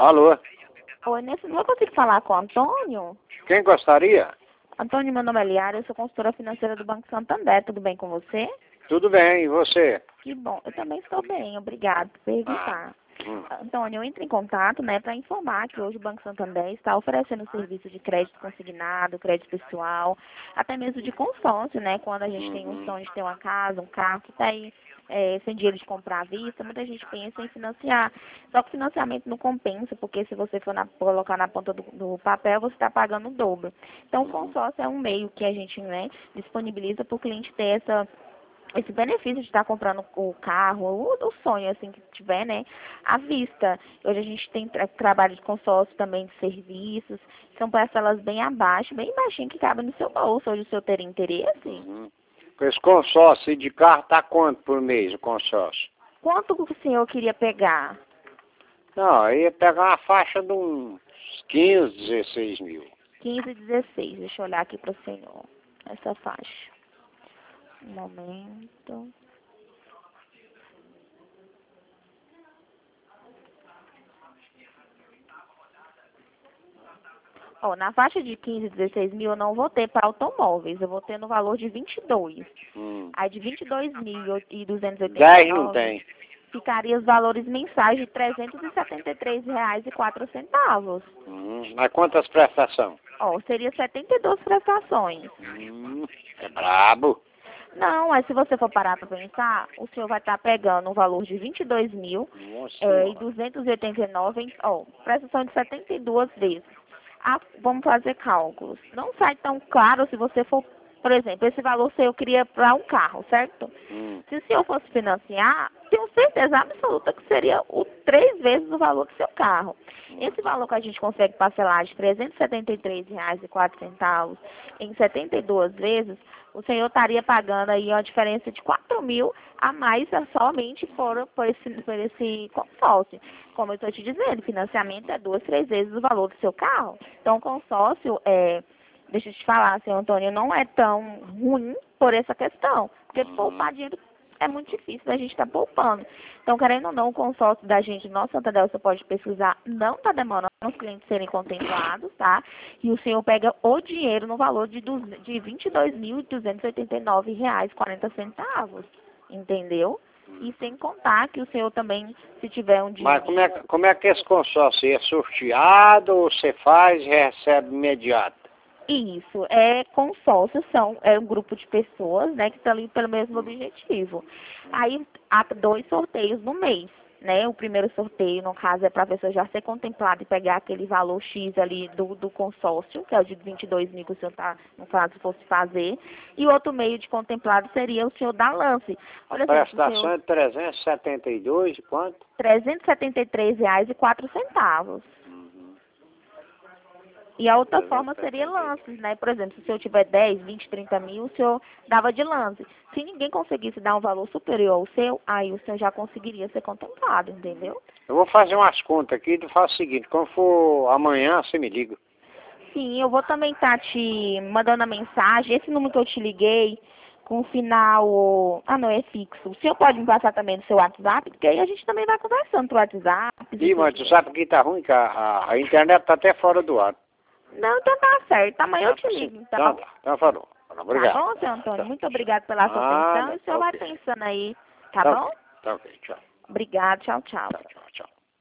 Alô? Oi, nesse não eu consigo falar com o Antônio? Quem gostaria? Antônio, meu nome é Liara, eu sou consultora financeira do Banco Santander. Tudo bem com você? Tudo bem, e você? Que bom, eu também estou bem, obrigado por perguntar. Antônio, eu entro em contato, para informar que hoje o Banco Santander está oferecendo serviço de crédito consignado, crédito pessoal, até mesmo de consórcio, quando a gente tem um sonho de ter uma casa, um carro que está aí sem dinheiro de comprar à vista, muita gente pensa em financiar. Só que o financiamento não compensa, porque se você for colocar na ponta do papel, você está pagando o dobro. Então, o consórcio é um meio que a gente disponibiliza para o cliente ter esse benefício de estar comprando o carro, o sonho assim que tiver, à vista. Hoje a gente tem trabalho de consórcio também de serviços, são parcelas bem abaixo, bem baixinho, que cabem no seu bolso, hoje o senhor teria interesse? Com esse consórcio de carro tá quanto por mês o consórcio? Quanto o senhor queria pegar? Não, eu ia pegar uma faixa de uns 15, 16 mil. 15, 16, deixa eu olhar aqui para o senhor, essa faixa. Um momento. Na faixa de 15, 16 mil eu não vou ter para automóveis, eu vou ter no valor de 22. Aí de 22.289 10 não tem. ficaria os valores mensais de R$ 373,04. Mas quantas prestações? Seria 72 prestações. É brabo. Não, mas se você for parar para pensar, o senhor vai estar pegando um valor de 22.289, prestação de 72 vezes. Vamos fazer cálculos. Não sai tão claro se você for, por exemplo, esse valor seu eu queria para um carro, certo? Se o senhor fosse financiar, tenho certeza absoluta que seria 3 vezes o valor do seu carro. Esse valor que a gente consegue parcelar de R$ 373,04 em 72 vezes, o senhor estaria pagando aí uma diferença de 4 mil a mais somente por esse consórcio. Como eu estou te dizendo, financiamento é 2, 3 vezes o valor do seu carro. Então, o consórcio, deixa eu te falar, senhor Antônio, não é tão ruim por essa questão. Porque poupar dinheiro é muito difícil, a gente está poupando. Então, querendo ou não, o consórcio da gente, nosso Santander, você pode pesquisar, não está demorando os clientes serem contemplados, tá? E o senhor pega o dinheiro no valor de R$ 22.289,40, entendeu? E sem contar que o senhor também, se tiver um dinheiro... Mas como é que esse consórcio é sorteado ou você faz e recebe imediato? Isso, consórcio, é um grupo de pessoas, que estão ali pelo mesmo objetivo. Aí, há 2 sorteios no mês, O primeiro sorteio, no caso, é para a pessoa já ser contemplada e pegar aquele valor X ali do consórcio, que é o de 22 mil que o senhor no caso, fosse fazer. E o outro meio de contemplado seria o senhor dar lance. Olha, a prestação é 372, quanto? R$ 373,04. E a outra forma seria lances, Por exemplo, se o senhor tiver 10, 20, 30 mil, o senhor dava de lance. Se ninguém conseguisse dar um valor superior ao seu, aí o senhor já conseguiria ser contemplado, entendeu? Eu vou fazer umas contas aqui e faço o seguinte, quando for amanhã, você me liga. Sim, eu vou também estar te mandando a mensagem, esse número que eu te liguei, com o final... não, é fixo. O senhor pode me passar também no seu WhatsApp, porque aí a gente também vai conversando pro WhatsApp. Ih, mas tu sabe que tá ruim, que a internet tá até fora do ar. Não, então tá certo. Amanhã eu te ligo, então. Então falou. Obrigado. Tá bom, seu Antônio? Muito obrigado pela sua atenção. E o senhor vai pensando aí, tá bom? Tá ok, tchau. Obrigado, tchau, tchau. Tchau.